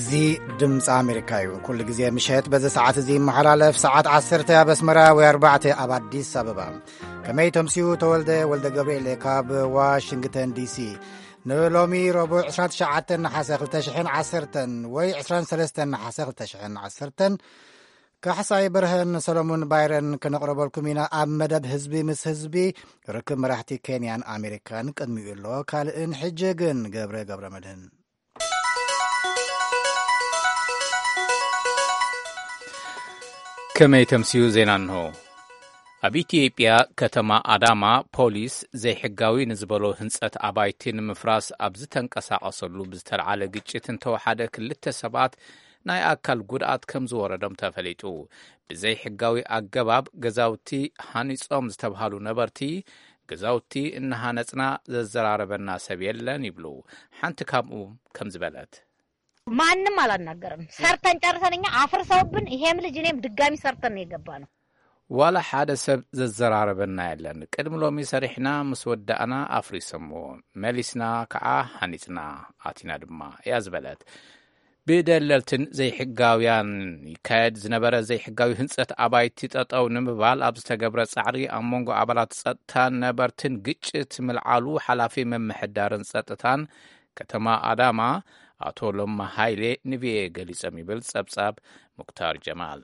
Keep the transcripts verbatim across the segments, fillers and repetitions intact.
زي دمس أمريكايو كل جزية مشهد بذا ساعات زي محلالة في ساعات عصرتها بسمرة وأربعة أبادي سببا كما يتمسيو تولد ولد جبريل كاب واشنطن دي سي نولومي ربع عشرة شعاتن حاسخل تشحن عصرتن وي عشرة سلستن حاسخل تشحن عصرتن كحصاي برهن سلمون بايرن كنقرب لكم هنا أب مدب حزبي مس حزبي ركب مراحتي كينيان أمريكان قدمي له كالئن حججن جبر جبر مدهن كما يتمسيو زينانهو أب إثيوبيا كتما أداما بوليس زي حقاوي نزبلو هنسات أبايتين مفراس أبزتن كساقصلو بزتلعالة قجتن توحادة كلتا سبات ناي أكال قرآت كم زورة دم تفليتو بزي حقاوي أقباب غزاوتي هانيس أم زتبهالو نبرتي غزاوتي إنها نتنا زراربنا سبيلن يبلو حانت كامو كم زبالات ማንም አላናገረም ሰርተን ጨርሰንኛ አፍር ሰውብን ይሄም ልጅ እኔም ድጋሚ ሰርተን የገባነው ولا حدا سب زراربنا يلن قدم لومي سريحنا مسودانا افريسمو مليسنا كعا هنيتنا اتينا دما يازبلت بدللتن زي حقاويان يكاد زنبره زي حقاوي هنصت ابايتي تطاو نمبال ابستغبر صعري امونغو ابلات صطان نبرتن ግጭት ملعالو حلافي ممحدارن صطتان ከተማ አዳማ አቶ ለማ ኃይሌ ንቪኤ ገሊጸም ይብል ጸብጻብ ሙክታር ጀማል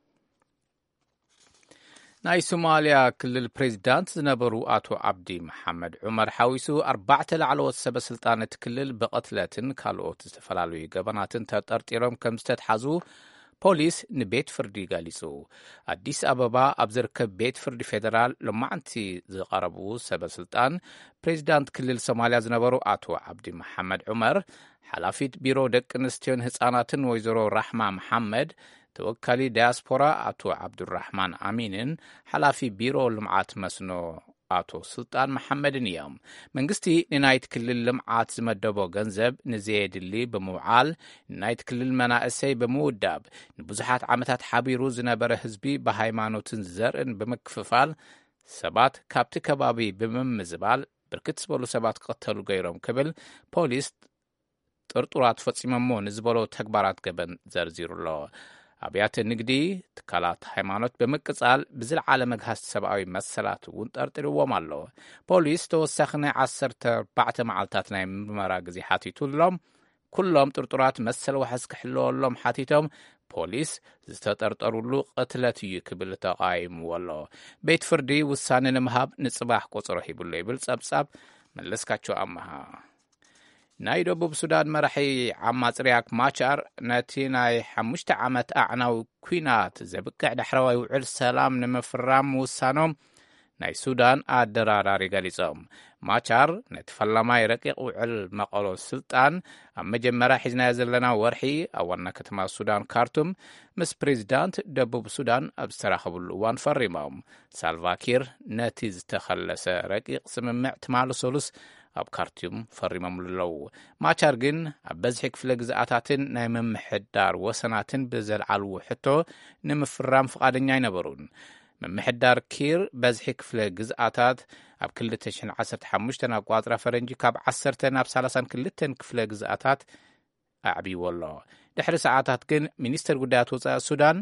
ናይ ሶማሊያ ክልል ፕሬዝዳንት ዝነበሩ አቶ አብዲ መሐመድ ዑመር ሐዊሱ አርባዕተ ለዓለዎት ሰበ ስልጣነት ክልል በቀትለትን ካልኦት ዝተፈላልዩ ገበናትን ተጠርጢሮም ከም ዝተሓዙ ፖሊስ ንቤት ፍርዲ ገሊጹ አዲስ አበባ ኣብ ዝርከብ ቤት ፍርዲ ፌደራል ለማዕንቲ ዝቀረቡ ሰበ ስልጣን ፕሬዝዳንት ክልል ሶማሊያ ዝነበሩ አቶ አብዲ መሐመድ ዑመር ሓላፊት ቢሮ ደቂ ኣንስትዮን ህፃናትን ወይዘሮ ራሕማ መሐመድ ተወካሊ ዲያስፖራ አቶ አብዱራህማን አሚንን ሓላፊ ቢሮ ልምዓት መስኖ አቶ ስልጣን መሐመድን እዮም መንግስቲ ንናይት ክልል ልምዓት ዝመደቦ ገንዘብ ንዘየድሊ በመውዓል ንናይት ክልል መናእሰይ በመውዳብ ንብዙሓት ዓመታት ሓቢሩ ዝነበረ ህዝቢ በሃይማኖትን ዘርእን በመክፍፋል ሰባት ካብቲ ከባቢ በመምዝባል ብርክት ዝበሉ ሰባት ቀተሉ ገይሮም ክብል ፖሊስ ጥርጡራት ፈጺሞሞ ንዝበሎ ተግባራት ገበን ዘርዚሩሎ አብያተ ንግዲ ትካላት ሃይማኖት በመቅጻል ብዝልዓለ መግሃስ ሰብአዊ መሰላት እውን ጠርጥርዎም ኣሎ ፖሊስ ተወሳኺ ናይ ዓሰርተ ኣርባዕተ መዓልታት ናይ ምርመራ ግዜ ሓቲቱሎም ኩሎም ጥርጡራት መሰል ወሓስ ክሕልወሎም ሓቲቶም ፖሊስ ዝተጠርጠሩሉ ቅትለት እዩ ክብል ተቃይምዎ ኣሎ ቤት ፍርዲ ውሳነ ንምሃብ ንጽባሕ ቆጽሮ ሂብሎ ይብል ጸብጻብ መለስካቸው ኣማሃ ናይ ደቡብ ሱዳን መራሒ ዓማጽ ሪያክ ማቻር ነቲ ናይ ሓሙሽተ ዓመት ኣዕናዊ ኩናት ዘብቅዕ ዳሕረዋይ ውዕል ሰላም ንምፍራም ውሳኖም ናይ ሱዳን ኣደራዳሪ ገሊጾም ማቻር ነቲ ፈላማይ ረቂቕ ውዕል መቐሎ ስልጣን ኣብ መጀመርያ ሒዝናዮ ዘለና ወርሒ ኣብ ዋና ከተማ ሱዳን ካርቱም ምስ ፕሬዝዳንት ደቡብ ሱዳን ኣብ ዝተራኸብሉ እዋን ፈሪሞም ሳልቫኪር ነቲ ዝተኸለሰ ረቂቕ ስምምዕ ትማሊ ሰሉስ ኣብ ካርቱም ፈሪሞም ኣለዉ ማቻር ግን ኣብ በዝሒ ክፍለ ግዝኣታትን ናይ ምምሕዳር ወሰናትን ብዘለዓልዎ ሕቶ ንምፍራም ፍቓደኛ ኣይነበሩን ምምሕዳር ኪር በዝሒ ክፍለ ግዝኣታት ኣብ ክልተ ሽሕን ዓሰርተ ሓሙሽተ ኣቋፅራ ፈረንጂ ካብ ዓሰርተ ናብ ሰላሳ ክልተ ክፍለ ግዝኣታት ኣዕቢዎ ኣሎ ድሕሪ ሰዓታት ግን ሚኒስትር ጉዳያት ወፃኢ ሱዳን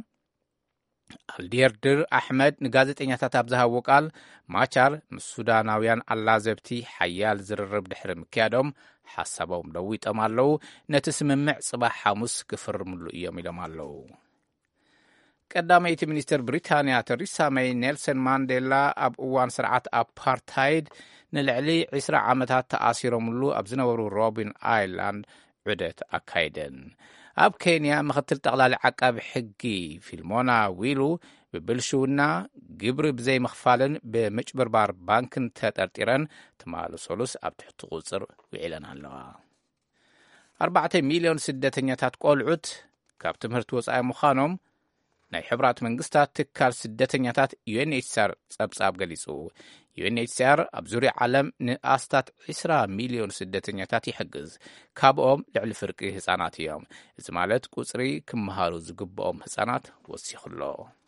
አልዲርድር አሕመድ ንጋዜጠኛታት ኣብ ዝሃቦ ቃል ማቻር ምስ ሱዳናውያን ኣላዘብቲ ሓያል ዝርርብ ድሕሪ ምክያዶም ሓሳቦም ለዊጦም ኣለዉ ነቲ ስምምዕ ጽባሕ ሐሙስ ክፍርምሉ እዮም ኢሎም ኣለዉ ቀዳመይቲ ሚኒስትር ብሪታንያ ተሪሳ ሜይ ኔልሰን ማንዴላ ኣብ እዋን ስርዓት ኣፓርታይድ ንልዕሊ ዒስራ ዓመታት ተኣሲሮምሉ ኣብ ዝነበሩ ሮቢን ኣይላንድ ዑደት ኣካይደን ኣብ ኬንያ ምክትል ጠቅላሊ ዓቃቢ ሕጊ ፊልሞና ዊሉ ብብልሹውና ግብሪ ብዘይ ምኽፋልን ብምጭብርባር ባንክን ተጠርጢረን ትማሊ ሰሉስ ኣብ ትሕቲ ቁፅር ውዒለን ኣለዋ ኣርባዕተ ሚልዮን ስደተኛታት ቆልዑት ካብ ትምህርቲ ወፃኢ ምዃኖም ናይ ሕብራት መንግስታት ትካል ስደተኛታት ዩኤንኤችሲአር ጸብጻብ ገሊጹ ዩኤንኤችሲአር ኣብ ዙርያ ዓለም ንኣስታት ዒስራ ሚልዮን ስደተኛታት ይሕግዝ ካብኦም ልዕሊ ፍርቂ ህፃናት እዮም እዚ ማለት ቁፅሪ ክመሃሩ ዝግብኦም ህፃናት ወሲኹሎ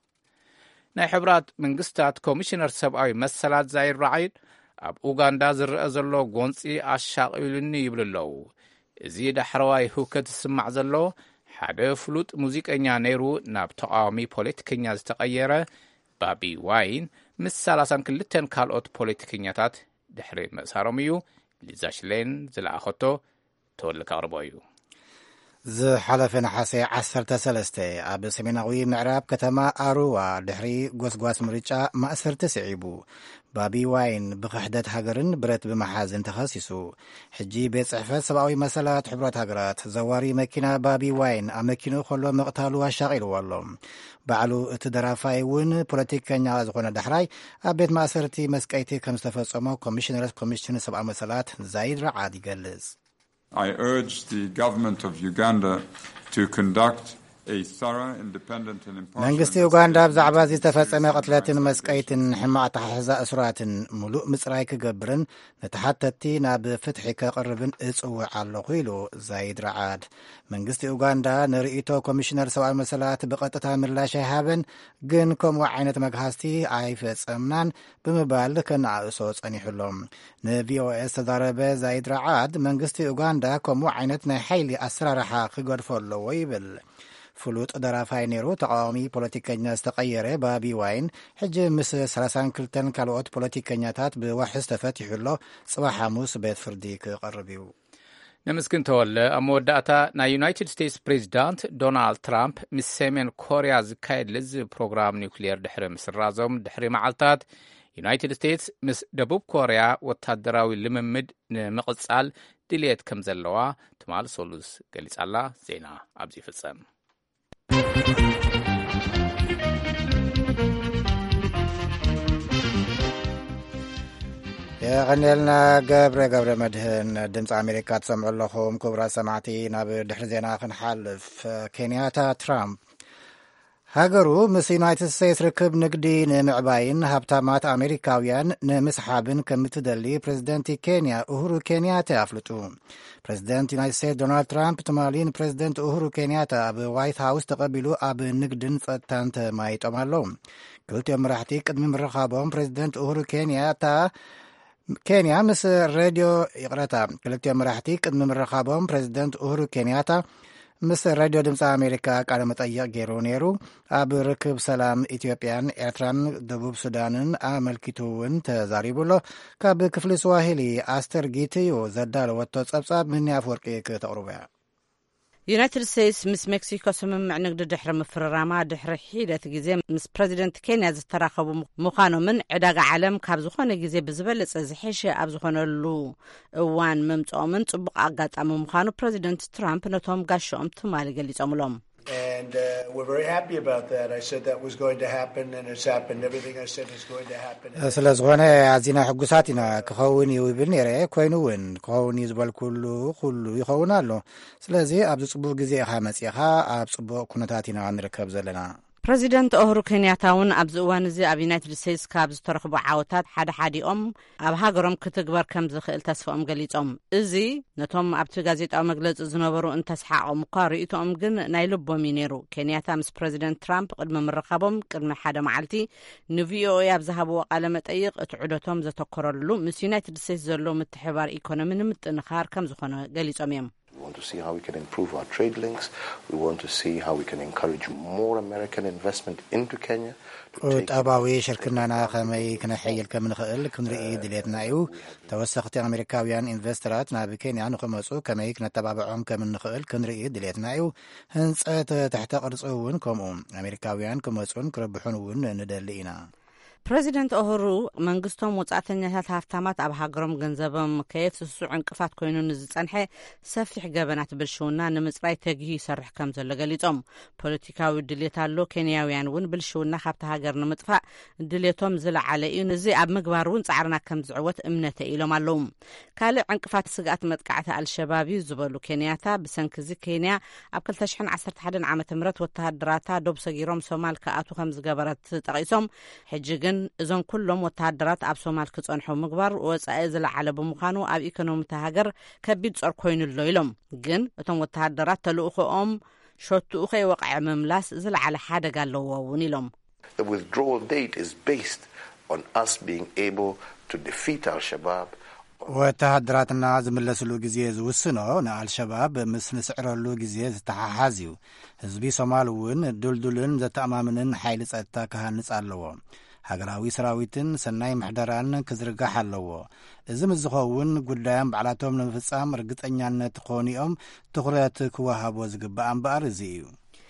ናይ ሕብራት መንግስታት ኮሚሽነር ሰብኣዊ መሰላት ዛይር ራዒድ ኣብ ኡጋንዳ ዝርአ ዘሎ ጎንፂ ኣሻቒሉኒ ይብሉ ኣለዉ እዚ ዳሕረዋይ ህውከት ዝስማዕ ዘሎ ሓደ ፍሉጥ ሙዚቀኛ ነይሩ ናብ ተቃዋሚ ፖለቲከኛ ዝተቀየረ ባቢ ዋይን ምስ ሰላሳ ወክልተ ካልኦት ፖለቲከኛታት ድሕሪ መእሳሮም እዩ። ሊዛ ሽሌን ዝለኣኸቶ ተወልካ ቅርቦ እዩ። ዝሓለፈ ነሓሴ ዓሰርተ ሰለስተ ኣብ ሰሜናዊ ምዕራብ ከተማ ኣሩዋ ድሕሪ ጎስጓስ ምርጫ ማእሰርቲ ስዒቡ ባቢ ዋይን ብክሕደት ሃገርን ብረት ብምሓዝን ተኸሲሱ ሕጂ ቤት ጽሕፈት ሰብኣዊ መሰላት ሕብረት ሃገራት ዘዋሪ መኪና ባቢ ዋይን ኣብ መኪንኡ ከሎ መቕታሉ ኣሻቒልዎ ኣሎ። ባዕሉ እቲ ደራፋይ እውን ፖለቲከኛ ዝኾነ ዳሕራይ ኣብ ቤት ማእሰርቲ መስቀይቲ ከም ዝተፈጸሞ ኮሚሽነር ኮሚሽን ሰብኣዊ መሰላት ዛይድ ረዓድ ይገልጽ። I urge the government of Uganda to conduct a thorough, independent and impartial መንግስቲ ኡጋንዳ ብዛዕባ እዚ ዝተፈጸመ ቅትለትን መስቀይትን ሕማቅ ኣተሓሕዛ እስራትን ሙሉእ ምጽራይ ክገብርን ነተሓተቲ ናብ ፍትሒ ከቕርብን እጽውዕ ኣለኹ ኢሉ ዛይድ ረዓድ። መንግስቲ ኡጋንዳ ንርእይቶ ኮሚሽነር ሰብኣዊ መሰላት ብቐጥታ ምላሽ ኣይሃበን፣ ግን ከምኡ ዓይነት መግሃስቲ ኣይፈጸምናን ብምባል ከነኣእሶ ጸኒሑሎም። ንቪኦኤ ዝተዛረበ ዛይድ ረዓድ መንግስቲ ኡጋንዳ ከምኡ ዓይነት ናይ ሓይሊ ኣሰራርሓ ክገድፎ ኣለዎ ይብል። ፍሉጥ ደራፋይ ነይሩ ተቃዋሚ ፖለቲከኛ ዝተቀየረ ባቢ ዋይን ሕጂ ምስ ሰላሳ ወክልተ ካልኦት ፖለቲከኛታት ብዋሕስ ተፈቲሑሎ ጽባሕ ሐሙስ ቤት ፍርዲ ክቐርብ እዩ። ነምስክን ተወለ ኣብ መወዳእታ ናይ ዩናይትድ ስቴትስ ፕሬዚዳንት ዶናልድ ትራምፕ ምስ ሰሜን ኮርያ ዝካየድ ልዝብ ፕሮግራም ኒውክሌር ድሕሪ ምስራዞም ድሕሪ መዓልታት ዩናይትድ ስቴትስ ምስ ደቡብ ኮርያ ወታደራዊ ልምምድ ንምቕጻል ድልየት ከም ዘለዋ ትማል ሶሉስ ገሊጻላ። ዜና ኣብዚ ይፍጸም። የቀኒልና ገብረ ገብረ መድህን ድምፂ ኣሜሪካ ትሰምዑ ኣለኹም። ክቡራት ሰማዕቲ ናብ ድሕሪ ዜና ክንሓልፍ። ኬንያታ ትራምፕ ሃገሩ ምስ ዩናይትድ ስቴትስ ርክብ ንግዲ ንምዕባይን ሃብታማት ኣሜሪካውያን ንምስሓብን ከም እትደሊ ፕሬዚደንት ኬንያ ኡሁሩ ኬንያታ ኣፍልጡ። ፕሬዚደንት ዩናይትድ ስቴትስ ዶናልድ ትራምፕ ትማሊን ፕሬዚደንት ኡሁሩ ኬንያታ ኣብ ዋይት ሃውስ ተቐቢሉ ኣብ ንግድን ጸጥታን ተማይጦም ኣለዉ። ክልቲኦም መራሕቲ ቅድሚ ምርኻቦም ፕሬዚደንት ኡሁሩ ኬንያታ ኬንያ ምስ ሬድዮ ይቕረታ ክልቲኦም መራሕቲ ቅድሚ ምርኻቦም ፕሬዚደንት ኡሁሩ ኬንያታ ምስ ሬድዮ ድምፂ ኣሜሪካ ቃለ መጠይቕ ገይሩ ነይሩ። ኣብ ርክብ ሰላም ኢትዮጵያን ኤርትራን ደቡብ ሱዳንን ኣመልኪቱ እውን ተዛሪቡሎ። ካብ ክፍሊ ስዋሂሊ ኣስተር ጊትዩ ዘዳለወቶ ጸብጻብ ምንያ ኣፈወርቂ ክተቕርቡ እያ። ዩናይትድ ስቴትስ ምስ ሜክሲኮ ስምምዕ ንግዲ ድሕሪ ምፍርራማ ድሕሪ ሒደት ግዜ ምስ ፕሬዚደንት ኬንያ ዝተራኸቡ ምዃኖምን ዕዳጋ ዓለም ካብ ዝኾነ ግዜ ብዝበለጸ ዝሐሸ ኣብ ዝኾነሉ እዋን ምምጽኦምን ጽቡቕ ኣጋጣሚ ምዃኑ ፕሬዚደንት ትራምፕ ነቶም ጋሾኦም ትማሊ ገሊጾምሎም። And uh, we're very happy about that. I said that was going to happen, and it's happened. Everything I said is going to happen. ስለ ዝኾነ ኣዚና ሕጉሳት ኢና ክኸውን እዩ ይብል ነይረ ኮይኑ እውን ክኸውን እዩ ዝበል ኩሉ ኩሉ ይኸውን ኣሎ። ስለዚ ኣብዚ ጽቡቕ ግዜ ኢኻ መጺኻ ኣብ ጽቡቕ ኩነታት ኢና ንርከብ ዘለና። ፕሬዚደንት ኡሁሩ ኬንያታ እውን ኣብዚ እዋን እዚ ኣብ ዩናይትድ ስቴትስ ካብ ዝተረኽቡ ዓወታት ሓደ ሓዲኦም ኣብ ሃገሮም ክትግበር ከም ዝኽእል ተስፋኦም ገሊጾም። እዚ ነቶም ኣብቲ ጋዜጣዊ መግለፂ ዝነበሩ እንተስሓቖም እኳ ርእይቶኦም ግን ናይ ልቦም እዩ ነይሩ። ኬንያታ ምስ ፕሬዚደንት ትራምፕ ቅድሚ ምርኻቦም ቅድሚ ሓደ መዓልቲ ንቪኦኤ ኣብ ዝሃብዎ ቃለ መጠይቕ እቲ ዑደቶም ዘተኮረሉ ምስ ዩናይትድ ስቴትስ ዘሎ ምትሕባር ኢኮኖሚ ንምጥንኻር ከም ዝኾነ ገሊጾም እዮም። We want to see how we can improve our trade links. We want to see how we can encourage more American investment into Kenya. ቁጠባዊ ሽርክናና ከመይ ክነሐይል ከም ንኽእል ክንርኢ ድሌትና እዩ። ተወሰኽቲ ኣሜሪካውያን ኢንቨስተራት ናብ ኬንያ ንኽመፁ ከመይ ክነተባብዖም ከም ንኽእል ክንርኢ ድሌትና እዩ። ህንፀት ትሕተ ቅርፂ እውን ከምኡ ኣሜሪካውያን ክመፁን ክረብሑን እውን ንደሊ ኢና። ፕሬዚደንት ኡሁሩ መንግስቶም ወጻእተኛታት ሃፍታማት ኣብ ሃገሮም ገንዘቦም ከየፍስሱ ዕንቅፋት ኮይኑ ንዝጸንሐ ሰፊሕ ገበናት ብልሽውና ንምጽራይ ተግሂ ይሰርሕ ከም ዘሎ ገሊጾም። ፖለቲካዊ ድሌት ኣሎ፣ ኬንያውያን እውን ብልሽውና ካብቲ ሃገር ንምጥፋእ ድሌቶም ዝለዓለ እዩ። እዚ ኣብ ምግባር እውን ጻዕርና ከም ዝዕወት እምነተ ኢሎም ኣለዉ። ካልእ ዕንቅፋት ስጋኣት መጥቃዕቲ ኣልሸባብ እዩ ዝበሉ ኬንያታ ብሰንኪ እዚ ኬንያ ኣብ ክልተ ሽሕን ዓሰርተ ሓደን ዓመተ ምህረት ወተሃደራታ ዶብ ሰጊሮም ሶማል ከኣቱ ከም ዝገበረት ጠቒሶም ሕጂ ግን እዞም ኩሎም ወተሃደራት ኣብ ሶማል ክጸንሑ ምግባር ወጻኢ ዝለዓለ ብምዃኑ ኣብ ኢኮኖሚታ ሃገር ከቢድ ጾር ኮይኑሎ ኢሎም። ግን እቶም ወተሃደራት ተልእኾኦም ሸቱኡ ከይወቕዐ ምምላስ ዝለዓለ ሓደጋ ኣለዎ እውን ኢሎም። The withdrawal date is based on us being able to defeat Al-Shabaab ወተሃደራትና ዝምለስሉ ግዜ ዝውስኖ ንአልሸባብ ምስ ንስዕረሉ ግዜ ዝተሓሓዝ እዩ። ህዝቢ ሶማል እውን ድልዱልን ዘተኣማምንን ሓይሊ ጸጥታ ክሃንጽ ኣለዎ። ሃገራዊ ሰራዊትን ሰናይ ምሕደራን ክዝርጋሕ ኣለዎ። እዚ ምዝኸውን ጉዳዮም ባዕላቶም ንምፍጻም ርግጠኛነት ኾኒኦም ትኹረት ክወሃቦ ዝግባእ እምበኣር እዚ እዩ።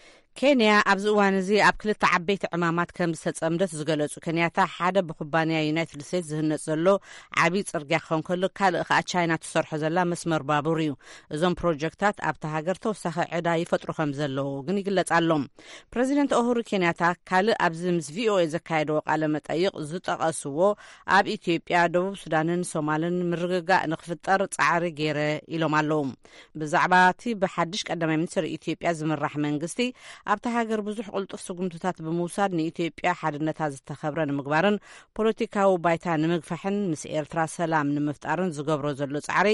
ኬንያ ኣብዚ እዋን እዚ ኣብ ክልተ ዓበይቲ ዕማማት ከም ዝተጸምደት ዝገለጹ ኬንያታ ሓደ ብኩባንያ ዩናይትድ ስቴትስ ዝህነጽ ዘሎ ዓብዪ ጽርግያ ክኸውን ከሎ ካልእ ከዓ ቻይና ትሰርሖ ዘላ መስመር ባቡር እዩ። እዞም ፕሮጀክታት ኣብታ ሃገር ተወሳኺ ዕዳ ይፈጥሩ ከም ዘለዉ ግን ይግለጽ ኣሎም። ፕረዚደንት ኡሁሩ ኬንያታ ካልእ ኣብዚ ምስ ቪኦኤ ዘካየድዎ ቃለ መጠይቕ ዝጠቐስዎ ኣብ ኢትዮጵያ፣ ደቡብ ሱዳንን ሶማልን ምርግጋእ ንኽፍጠር ጻዕሪ ገይረ ኢሎም ኣለዉ። ብዛዕባ እቲ ብሓድሽ ቀዳማይ ሚኒስትር ኢትዮጵያ ዝምራሕ መንግስቲ ኣብታ ሃገር ብዙሕ ቁልጡፍ ስጉምትታት ብምውሳድ ንኢትዮጵያ ሓድነታ ዝተኸብረ ንምግባርን ፖለቲካዊ ባይታ ንምግፋሕን ምስ ኤርትራ ሰላም ንምፍጣርን ዝገብሮ ዘሎ ጻዕሪ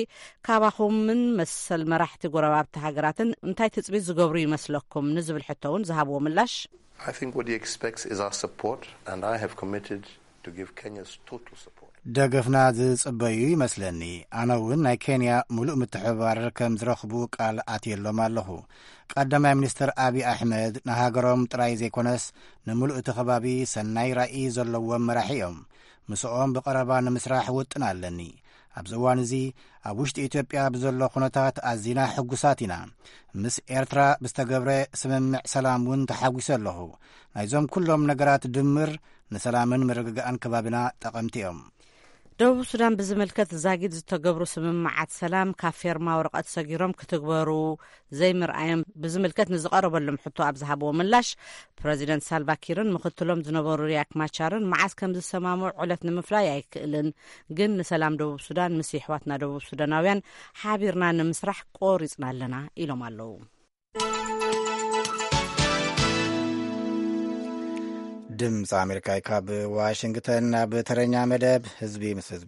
ካባኹምን መሰል መራሕቲ ጎረባብቲ ሃገራትን እንታይ ትጽቢት ዝገብሩ ይመስለኩም ንዝብል ሕቶ እውን ዝሃብዎ ምላሽ I think what he expects is our support and I have committed to give Kenya's total support. ደገፍና ዝጽበዩ ይመስለኒ። ኣነ እውን ናይ ኬንያ ሙሉእ ምትሕብባር ከም ዝረኽቡ ቃል ኣትየሎም ኣለኹ። ቀዳማይ ሚኒስትር ኣብዪ ኣሕመድ ንሃገሮም ጥራይ ዘይኮነስ ንምሉእ እቲ ከባቢ ሰናይ ራእይ ዘለዎም መራሒ እዮም። ምስኦም ብቐረባ ንምስራሕ ውጥን ኣለኒ። ኣብዚ እዋን እዚ ኣብ ውሽጢ ኢትዮጵያ ብዘሎ ኩነታት ኣዚና ሕጉሳት ኢና። ምስ ኤርትራ ብዝተገብረ ስምምዕ ሰላም እውን ተሓጒሰ ኣለኹ። ናይዞም ኩሎም ነገራት ድምር ንሰላምን ምርግጋእን ከባቢና ጠቐምቲ እዮም። ደቡብ ሱዳን ብዝምልከት ዛጊድ ዝተገብሩ ስምምዓት ሰላም ካብ ፌርማ ወረቐት ሰጊሮም ክትግበሩ ዘይምርኣዮም ብዝምልከት ንዝቐረበሎም ሕቶ ኣብ ዝሃብዎ ምላሽ ፕረዚደንት ሳልቫኪርን ምክትሎም ዝነበሩ ሪያክ ማቻርን መዓስ ከም ዝሰማምዑ ዕለት ንምፍላይ ኣይክእልን፣ ግን ንሰላም ደቡብ ሱዳን ምስ ኣሕዋትና ደቡብ ሱዳናውያን ሓቢርና ንምስራሕ ቆሪጽና ኣለና ኢሎም ኣለዉ። ድምፂ ኣሜሪካ ካብ ዋሽንግተን ናብ ተረኛ መደብ ህዝቢ ምስ ህዝቢ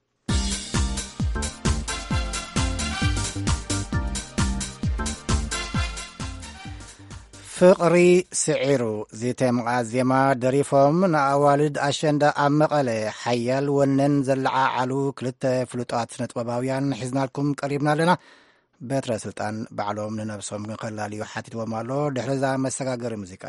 ፍቕሪ ስዒሩ ዜተምቓ ዜማ ደሪፎም ንኣዋልድ ኣሸንዳ ኣብ መቐለ ሓያል ወነን ዘለዓዓሉ ክልተ ፍሉጣት ስነ-ጥበባውያን ሒዝናልኩም ቀሪብና ኣለና። በትረ ስልጣን ባዕሎም ንነብሶም ክንከላልዩ ሓቲትዎም ኣሎ። ድሕሪዛ መሰጋገሪ ሙዚቃ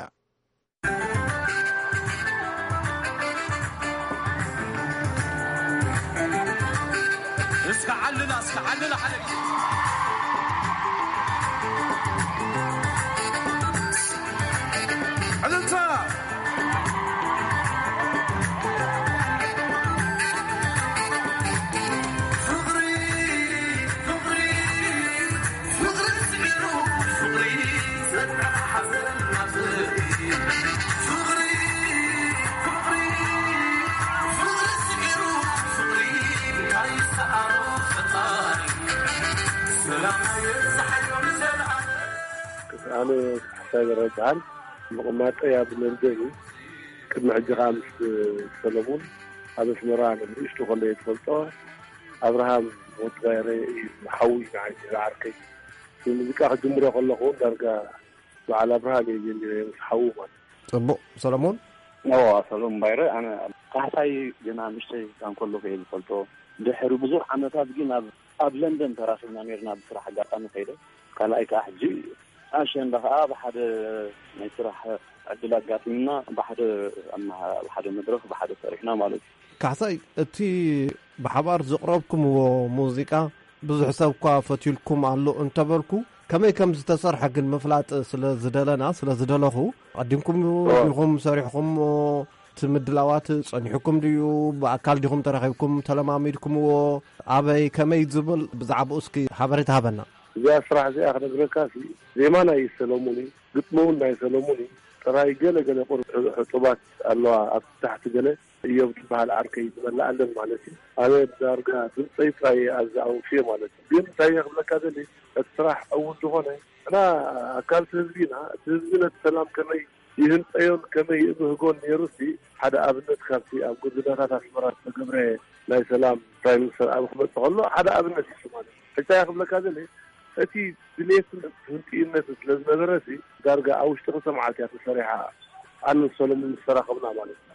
اسكعلنا اسكعلنا عليك انت فقري فقري فقري سميرو فقري زرع حزن نفسي فقري فقري فقري سميرو فقري كايس أنا حساب الرجال مقامات أياب النرداني كنا عندي خامس سلمون هذا سمران اللي اشتغل يتفلطه أبراهام وتغيري محوي يعني العركي في المزيكا جمهور يقول لهم درجة وعلى أبراهام يجي محوي طب سلمون أوه سلمون بايرة أنا قاعد جنا مشتي كان كله في الفلطه دحرو بزح عمتات جينا ኣብ ለንደን ተራፊና ነርና ብስራሕ አጋጣሚ ከይደ ካልኣይ ከዓ ሕጂ ኣሸን በኸዓ ብሓደ ናይ ስራሕ ዕድል ኣጋጢምና ብሓደ ብሓደ መድረኽ ብሓደ ሰሪሕና ማለት እዩ። ካሕሳይ እቲ ብሓባር ዘቕረብኩምዎ ሙዚቃ ብዙሕ ሰብ እኳ ፈትልኩም ኣሎ እንተበልኩ ከመይ ከም ዝተሰርሐ ግን ምፍላጥ ስለ ዝደለና ስለ ዝደለኹ ቀዲምኩም ኢኹም ሰሪሕኩም ትምድላዋት ጸኒሕኩም ድዩ ብኣካል ዲኹም ተረኺብኩም ተለማሚድኩምዎ ኣበይ ከመይ ዝብል ብዛዕባኡ እስኪ ሓበሬታ ሃበና። እዛ ስራሕ እዚኣ ክነግረካሲ ዜማ ናይ ሰሎሙኒ ግጥሙን ናይ ሰሎሙኒ ጥራይ ገለ ገለ ሕጡባት ኣለዋ ኣብ ታሕቲ ገለ እዮም ትበሃል ዓርከይ ትበላዕ ኣለን ማለት እዩ። ኣነ ዳርጋ ድምፀይ ጥራይ ኣዛውፍየ ማለት እዩ። ግን እንታይ ክብለካ ዘለ እቲ ስራሕ እውን ዝኾነ እና ኣካል ህዝቢና እቲ ህዝቢ ነቲ ሰላም ከመይ ይህንፀዮን ከመይ እምህጎን ነይሩሲ ሓደ ኣብነት ካብቲ ኣብ ጎደናታት ኣስመራ ዝተገብረ ናይ ሰላም ፕራይም ሚኒስተር ኣብ ክመፅእ ከሎ ሓደ ኣብነት እዩ ማለት እዩ። እንታይ ክብለካ ዘለ እቲ ድሌትን ህንጢኢነት ስለዝነበረሲ ዳርጋ ኣብ ውሽጢ ክልተ መዓልቲ እያ ተሰሪሓ ኣነ ሰሎሙን ዝተራኸብና ማለት እዩ።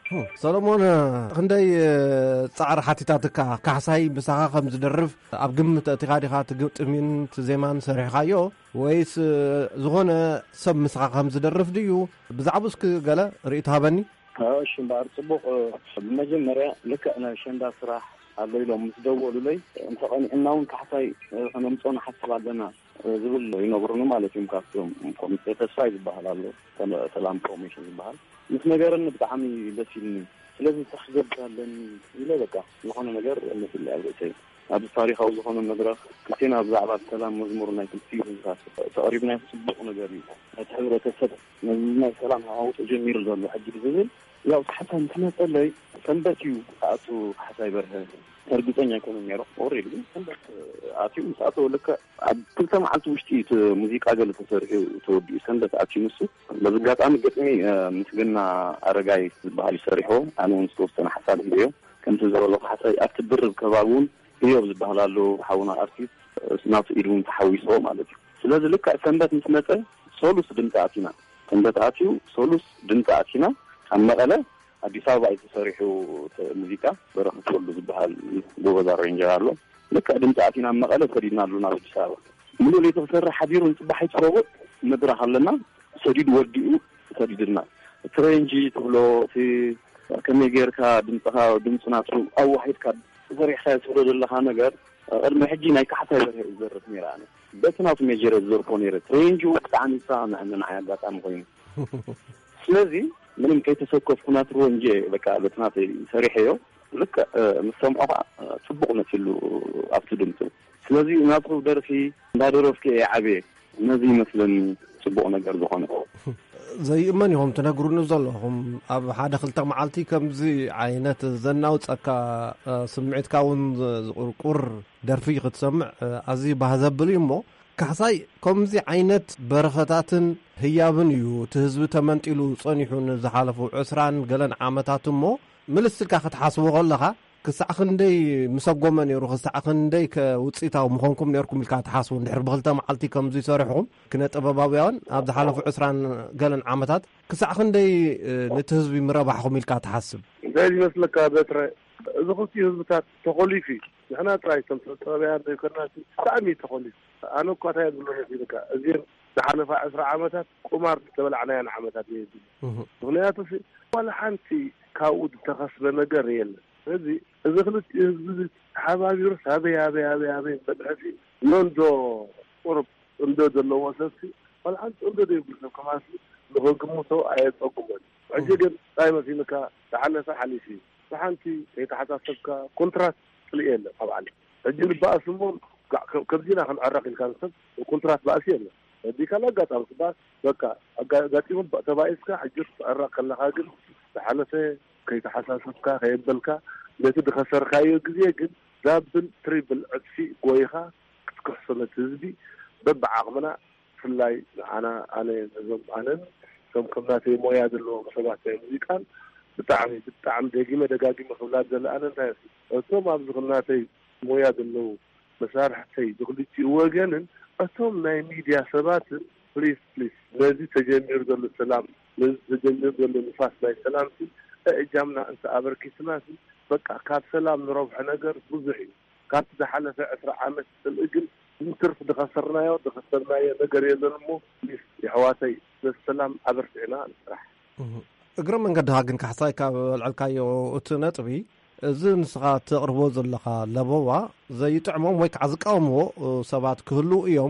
ሰሎሞን ክንደይ ጻዕር ሓቲታትካ ካሕሳይ ብሳኻ ከም ዝደርፍ ኣብ ግምት እቲኻ ዲኻ ትግጥምን ዜማን ሰሪሕኻዮ ወይስ ዝኾነ ሰብ ምስኻ ከም ዝደርፍ ድዩ ብዛዕባ እስኪ ገለ ርእይቶ ሃበኒ እሺ እምበር ፅቡቕ ብመጀመርያ ልክዕ ናይ ሸንዳ ስራሕ ኣለዉ ኢሎም ምስ ደወሉለይ እንተቐኒዕና እውን ካሕሳይ ከነምፅኦና ሓሳብ ኣለና ዝብል ይነግሩኒ ማለት እዮም ካብቶም ኮሚቴ ተስፋይ ዝበሃል ኣሎ ሰላም ፕሮሞሽን ዝበሃል ምስ ነገርን ብጣዕሚ ደስ ኢልኒ ስለዚ ተኽገብራለን ኢለ በቃ ዝኾነ ነገር መስል ያብርእሰይ ኣብ ታሪኻዊ ዝኾነ መድረኽ ክልቴና ብዛዕባ ሰላም መዝሙር ናይ ክልቲ ህዝባት ተቐሪብና ፅቡቕ ነገር እዩ እቲ ሕብረተሰብ ናይ ሰላም ሃዋውፅ ጀሚሩ ዘሎ ሕጂ ዝብል ያው ሓሳብ እንትመፀለይ ሰንበት እዩ ኣቱ ሓሳይ በርሀ እርግጠኛ ይኮኑ ነይሮ ኦሬዲ ሰንበት ኣትዩ ምስኣቶ ልከ ኣብ ክልተ መዓልቲ ውሽጢ እቲ ሙዚቃ ገለ ተሰሪሑ ተወዲኡ ሰንበት ኣትዩ ንሱ በዝጋጣሚ ገጥሚ ምስግና ኣረጋይ ዝበሃል ይሰሪሖ ኣነ እውን ዝተወሰነ ሓሳብ ሂደዮ ከምቲ ዝበለኩ ሓሳይ ኣብቲ ብርብ ከባቢ እውን እዮብ ዝበሃል ኣሎ ሓውና ኣርቲስት ስናቱ ኢድ እውን ተሓዊሶ ማለት እዩ ስለዚ ልክዕ ሰንበት ምስ መፀ ሶሉስ ድምፂ ኣቲና ሰንበት ኣትዩ ሶሉስ ድምፂ ኣቲና ኣብ መቐለ አዲስ አበባ የተሰሪሑ ሙዚቃ በረኸት ወልዱ ዝበሃል ጎበዝ ሬንጀር ኣሎ ልክ ድምፂ ኣቲና መቐለ ከዲናሉ ናብ አዲስ አበባ ሙሉ ለይቶ ተሰራ ሓዲሩ እንጽባሕ ይተረወ መድረኽ ኣለና ሰዲድ ወዲኡ ሰዲድና ትሬንጂ ትብሎ እቲ ከመይ ጌርካ ድምፅኻ ድምፅናቱ ኣብ ዋሒድካ ዘሪሕካ ትብሎ ዘለኻ ነገር ቅድሚ ሕጂ ናይ ካሕሳይ በርሀ ዝዘርፍ ነይራ ኣነ በትናቱ ሜጀረ ዝዘርፎ ነይረ ትሬንጂ ብጣዕሚ ንዓይ ኣጋጣሚ ኮይኑ ስለዚ ምንም ከይተሰከፍኩ ናትሮ እንጂ በቃ በትናተይ ሰሪሐዮ ልክ ምሰምዖ ጽቡቕ ነትሉ ኣብቲ ድምፁ ስለዚ ናትሮ ደርፊ እንዳደረፍከ ዓበ ነዚ መስለን ጽቡቕ ነገር ዝኾነ ዘይእመን ይኹም ትነግሩኒ ዘለኹም ኣብ ሓደ ክልተ መዓልቲ ከምዚ ዓይነት ዘናውፀካ ስምዒትካ እውን ዝቁርቁር ደርፊ ክትሰምዕ ኣዝዩ ባህ ዘብል እዩ እሞ ካሕሳይ ከምዚ ዓይነት በረኸታትን ህያብን እዩ እቲ ህዝቢ ተመንጢሉ ፀኒሑን ዝሓለፉ ዕስራን ገለን ዓመታት እሞ ምልስልካ ክትሓስቦ ከለኻ ክሳዕ ክንደይ ምሰጎመ ነይሩ ክሳዕ ክንደይ ከውፅኢታዊ ምኾንኩም ነርኩም ኢልካ ትሓስቡ እንድሕር ብክልተ መዓልቲ ከምዚ ሰሪሕኩም ክነ ጥበባውያን ኣብ ዝሓለፉ ዕስራን ገለን ዓመታት ክሳዕ ክንደይ ነቲ ህዝቢ ምረባሕኩም ኢልካ ትሓስብ እንታይ ይመስለካ በትረ እዚ ክልቲኡ ህዝብታት ተኸሊፉ ንሕና ጥራይ ከም ጥበባውያን ዘይኮንና ብጣዕሚ ተኸሊፉ ኣነ እኳ እንታይ ዝብሎ መስለካ እዚአን ዝሓለፈ ዓስራ ዓመታት ቁማር ዝተበላዕናያን ዓመታት እየ ምክንያቱ ዋላ ሓንቲ ካብኡ ዝተኸስበ ነገር የለን ስለዚ እዚ ክልቲኡ ህዝቢ ሓባቢሩስ ኣበይ ኣበይ ኣበይ ኣበይ በድሕሲ ኖንዶ ቁርብ እንዶ ዘለዎ ሰብሲ ዋላ ሓንቲ እንዶ ዘይብሉ ሰብ ከማስ ንክግምቶ ኣየፀጉሞን ሕጂ ግን እንታይ መሲልካ ዝሓለፈ ሓሊፉ እዩ ብሓንቲ ከይተሓሳሰብካ ኮንትራት ፅልእ የለን ኣብ ዓለም ሕጂ ንበኣስ እሞ ከምዚና ክንዕረቕ ኢልካ ንሰብ ኮንትራት ባእሲ የለን ዲካ ኣጋጣሚ ስባስ በቃ ኣጋጢሙ ተባኢስካ ሕጂ ትዕረቕ ከለካ ግን ዝሓለፈ ከይተሓሳሰብካ ከየበልካ ነቲ ድኸሰርካዮ ግዜ ግን ዳብል ትሪብል ዕፅፊ ጎይኻ ክትክሕሰነት ህዝቢ በብዓቕምና ብፍላይ ኣነ ኣነ እዞም ኣነን ከም ከምናተይ ሞያ ዘለዎም ሰባት ናይ ሙዚቃን ብጣዕሚ ብጣዕሚ ደጊመ ደጋጊመ ክብላት ዘለ ኣነ እንታይ እቶም ኣብዚ ክናተይ ሞያ ዘለዉ መሳርሕተይ ብክልቲኡ ወገንን እቶም ናይ ሚድያ ሰባትን ፕሊስ ፕሊስ ነዚ ተጀሚሩ ዘሎ ሰላም ነዚ ተጀሚሩ ዘሎ ንፋስ ናይ ሰላም እጃምና እንተ ኣበርኪትና በቃ ካብ ሰላም ንረብሐ ነገር ብዙሕ እዩ ካብቲ ዝሓለፈ ዕስራ ዓመት ስልእ ግን ንትርፍ ድኸሰርናዮ ድኸሰርናዮ ነገር የለን እሞ ፕሊስ የሕዋተይ ሰላም ኣበርቲዕና ንስራሕ እግረ መንገድኻ ግን ካሕሳይ ካብ ልዕልካዮ እቲ ነጥቢ እዚ ንስኻ ተቕርቦ ዘለኻ ለበዋ ዘይጥዕሞም ወይ ከዓ ዝቃወምዎ ሰባት ክህሉ እዮም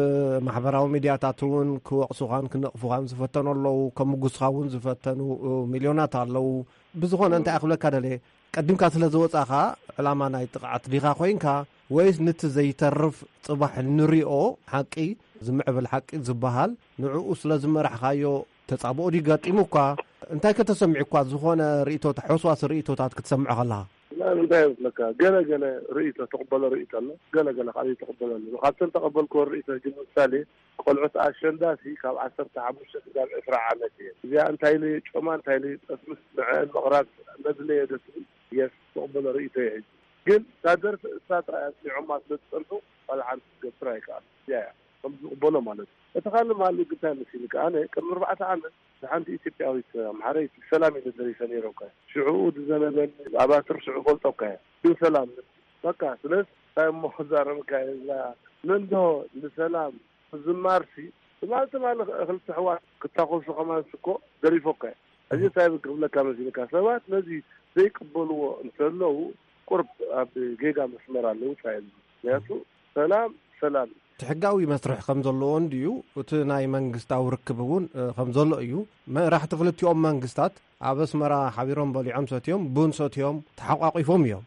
ብማሕበራዊ ሚድያታት እውን ክወቕሱኻን ክነቕፉኻን ዝፈተኑ ኣለዉ ከምጉስኻ እውን ዝፈተኑ ሚልዮናት ኣለዉ ብዝኾነ እንታይ ኣኽብለካ ደልየ ቀዲምካ ስለ ዝወፃኻ ዕላማ ናይ ጥቕዓት ዲኻ ኮይንካ ወይስ ነቲ ዘይተርፍ ፅባሕ ንሪኦ ሓቂ ዝምዕብል ሓቂ ዝበሃል ንዕኡ ስለ ዝመራሕካዮ ተጻብኦ ዲገጢሙካ እንታይ ከተሰሚዑካ ዝኾነ ርእቶት ሕውስዋስ ርእቶታት ክትሰምዖ ከለኻ እንታይ ይመስለካ ገለ ገለ ርእቶ ተቕበሎ ርእቶ ኣሎ ገለ ገለ ካልእ ተቕበሎ ኣሎ ካብተን ተቐበልኮ ርእቶ ግን ምሳሌ ቆልዑት ኣሸንዳሲ ካብ ዓሰርተ ሓሙሽተ ክሳብ ዕስራ ዓመት እየ እዚኣ እንታይ ለ ጮማ እንታይ ለ ጠስምስ ንዕአን ምቕራብ መድለየ ደስ የስ ተቕበሎ ርእቶ እየ ግን ታደርፊ እሳ ጥራይ ኣስሚዖማ ስለ ዝፀንሑ ካልእ ሓንቲ ትገብር ኣይከኣል እያ ከም ዝቕበሎ ማለት እዩ اتخلى مع اللي قلتها نسيلك أنا كم أربعة عامل عندي إثيوبياوي محريت السلام يدري سنير وكا شعود زمان أباتر شعوب وكا شو سلام وكا ثلاث تام مخزر وكا لا من ده السلام زمارسي ما تما خلت حوار كتاخذ كمان سكو دري فوكا أجي تايب قبل كام زين كاسوات نزي زي قبلوا نسلوا قرب بجيجا مسمار اللي وتايب ياتو سلام سلام تحقاوي مسرح خمزلو انديو وتناي منغستاو ركبون خمزلو ايو ما راح تفلتيوم منغستات عبس مرا حبيرهم بلي عمساتيوم بونساتيوم تحقاقيفهم يوم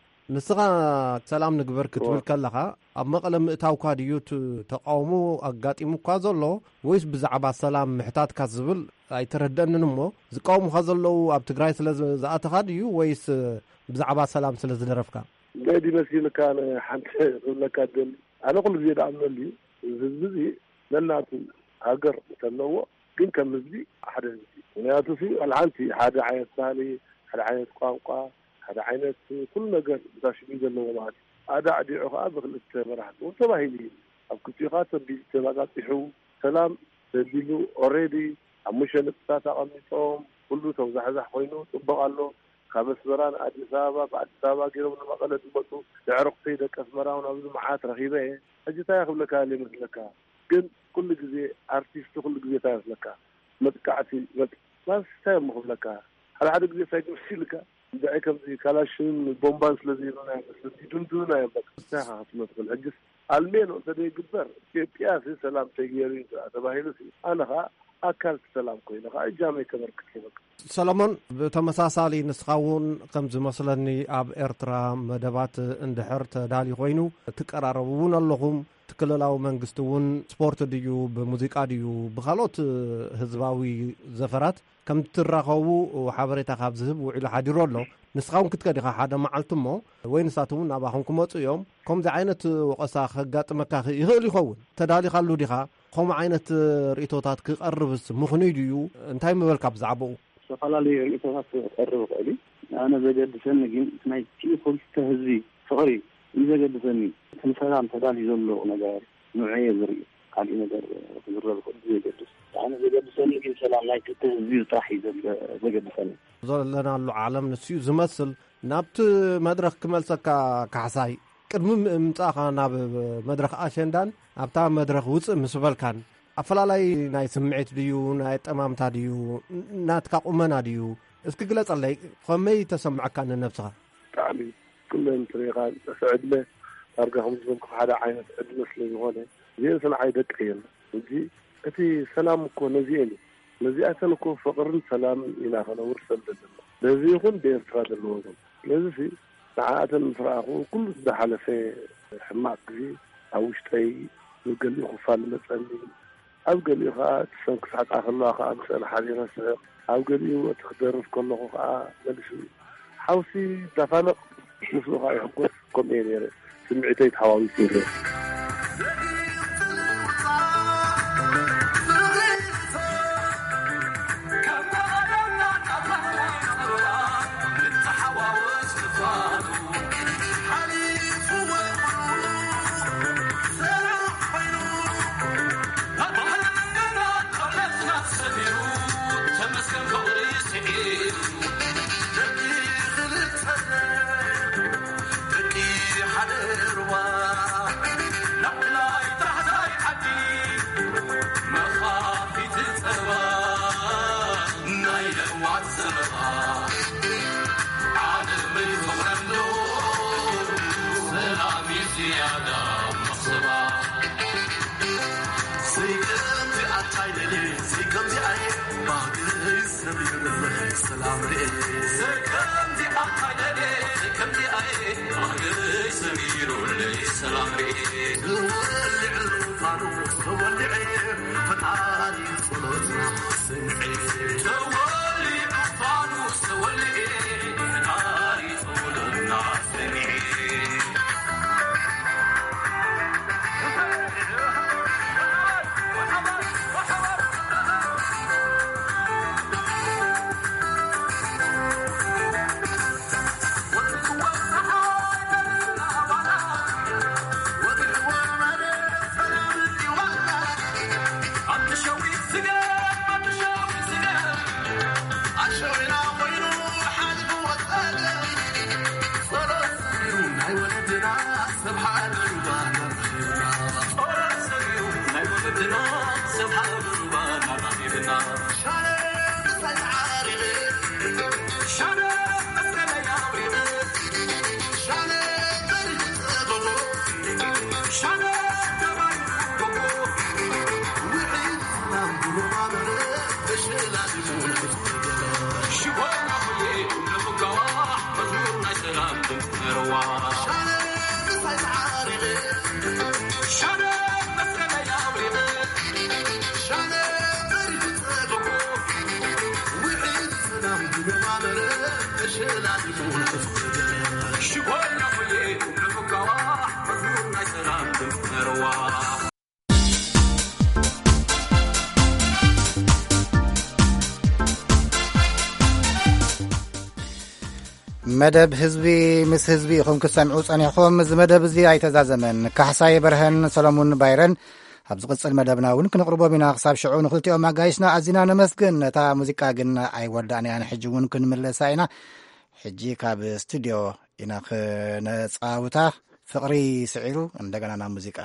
نسغا سلام نغبر كتبل كلخا اب مقلم اتاوكا ديو تقاومو اغاطيمو كازلو ويس بزعبا سلام محتات كازبل اي تردننمو زقاومو خازلو اب تግራይ سلا زاتخا ديو ويس بزعبا سلام سلا زدرفكا بدي مسكين كان حنت لك دل أنا أقول زيادة عن اللي زبزي لأنه هاجر تنوع كن كم زبي أحد زبي يعني أتوفي العنتي هذا عين ثاني هذا عين قانقا هذا عين كل نجار داش بيجا النومات هذا عدي عقاب الاستمرار وانتبه لي أبكتي خاطر باستمرارات يحو سلام تدلو أوريدي عموش نبتات عميتهم كله توزع زح خوينو تبغى له خمس مران أديس أبابا بعد أبابا كيلو من مقالة بطو تعرق سيدك أسمران ونبذ معات رخيبة أجي تاخذ لك اللي مثلك كن كل جزء أرتيست كل جزء تاخذ لك متكعتي مت ما سام مخذ لك هل عاد جزء سايق مسيلك دعيكم زي كلاشين بومبانس لذيذنا بس تدون دونا يبقى ساعة مثل أجس المين وتدي جبر في بياسي سلام تغييرين تباهيلسي أنا ها أكلت سلام كوينة ها إجامي كبر كتير سلامون بتمساسالي نسخاون كمز مثلني اب إرترا مدبات اندحر تدالي خوينو تقراربون اللهم تكللاو منغستون سبورت ديو بموسيقى ديو بخالوت حزباوي زفرات كم تراخو وحبريتا خابزب وعلى حاديرولو نسخاون كتكديخا حدا معلتمو وين ساتون ناباخونكم وصيوم كم ذا عينت وقسا خغاطمكا يخيل يخون تدالي خالو ديخا كم عينت ريتوتات كقربس مخنيديو انتاي مبلكا بزعبو فقالي ريتوتات قرب قالي انا بجد سنجي سناي تي كل تهزي صغير إذا قد سني مثلا تدالي زلو نجار نوعية زري قال إنا در زر زي قد أنا زي قد سني كل سلام لا تهزي طاحي زي قد سني زول لنا العالم نسيو زمثل نابت مدرخ كمل سكا كعساي كرم متاخا ناب مدرخ أشندان أبتا مدرخ وص مسبل كان أفلالاي ناي سمعت ديو ناي تمامتا ديو ناتكا قمنا ديو اسكي قلت علي خمي تسمع كان نفسها تعالي كلهم طريقة سعدنا أرجعهم زمكم هذا عين سعدنا سلي هون زين سنة عيدك كيل ودي كتي سلام كون نزيني نزي أصلا كون فقر سلام إلى خنا ورسل لله نزي يكون بين فراد الوزن نزي في ساعات الفراغ كل ده على في حماق زي أو شتي يقول لي خفال مثلا أو قال لي خا تسمك ساعات آخر الله خا مسألة حالي رسل أو قال لي تقدر في كل خا نلشوا حوسي دفنق نفسه غاية حقوق كم يعني سمعتي تحاول يصير I'm መደብ ህዝቢ ምስ ህዝቢ ኢኹም ክሰምዑ ጸኒሕኹም። እዚ መደብ እዚ ኣይተዛዘመን። ካሕሳይ በርሀን ሰሎሙን ባይረን ኣብ ዝቕጽል መደብና እውን ክንቕርቦም ኢና። ክሳብ ሽዑ ንኽልቲኦም ኣጋይሽና ኣዚና ነመስግን። ነታ ሙዚቃ ግን ኣይወዳእንያን። ሕጂ እውን ክንምለሳ ኢና። ሕጂ ካብ ስቱድዮ ኢና ክነጻውታ። ፍቕሪ ስዒሩ እንደገና ናብ ሙዚቃ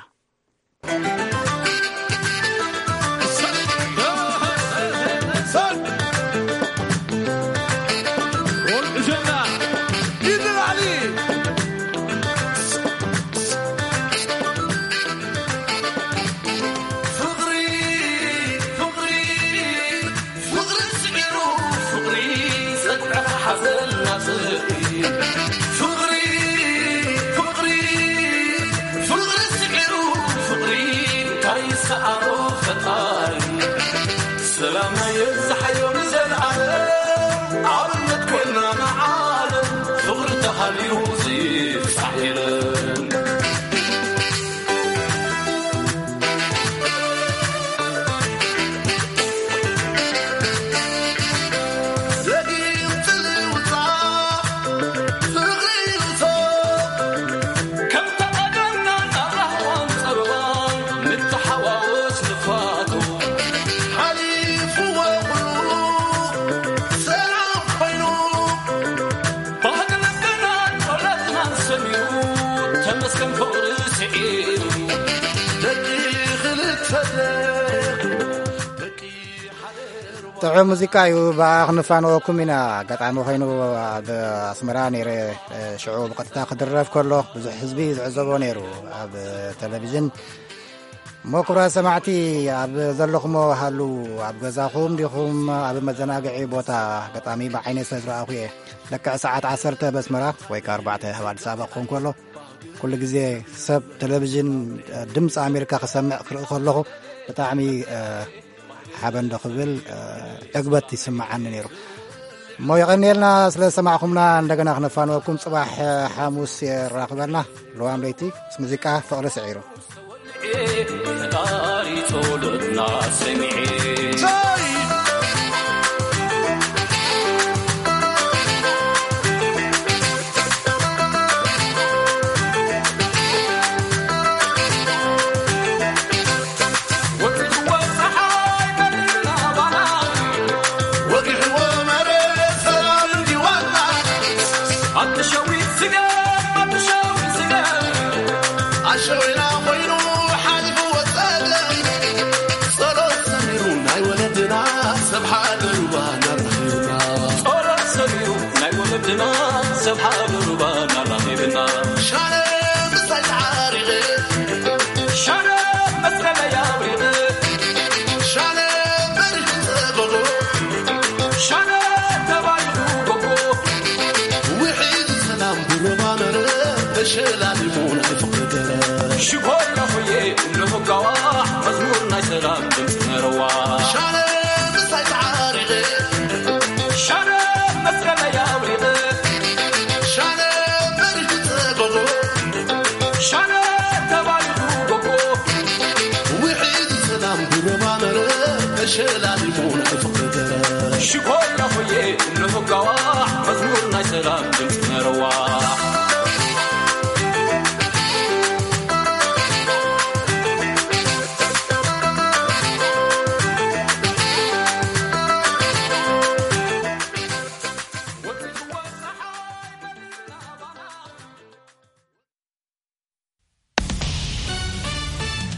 سلام يزحي ومزل عالم عرضت كلنا معالم ثغرتها اليوزيف صحيلا ጥዑም ሙዚቃ እዩ። ብኣ ክንፋንወኩም ኢና። ኣጋጣሚ ኮይኑ ኣብ ኣስመራ ነይረ ሽዑ ብቐጥታ ክድረፍ ከሎ ብዙሕ ህዝቢ ዝዕዘቦ ነይሩ ኣብ ቴሌቭዥን። እሞ ክቡራት ሰማዕቲ ኣብ ዘለኹሞ ሃሉ ኣብ ገዛኹም ዲኹም ኣብ መዘናግዒ ቦታ ኣጋጣሚ ብዓይነ ስለ ዝረኣኹ እየ ልክዕ ሰዓት ዓሰርተ በስመራ ወይ ከዓ ኣርባዕተ ኣብ ኣዲስ ኣበባ ክኾን ከሎ ኩሉ ግዜ ሰብ ቴሌቭዥን ድምፂ ኣሜሪካ ክሰምዕ ክርኢ ከለኹ ብጣዕሚ ሓበንዶ ክብል ዕግበት ይስማዓኒ ነይሩ እሞ ይቐኒየልና ስለ ሰማዕኹምና እንደገና ክነፋንወኩም ጽባሕ ሓሙስ የራኽበልና ልዋም ለይቲ ምስ ሙዚቃ ፍቕሪ ስዒሩ سبحان ربنا رحيبنا شرب سيعارغ شرب مثل يابغ شرب برغ شرب تبايغ وحيد سلام بربنا بشلال مون فقد شكر لخوي انه قواح مزمورنا سلام بنتروا شرب سيعارغ شرب مثل يابغ شكرا لخوي انه قواح مزمورنا سلام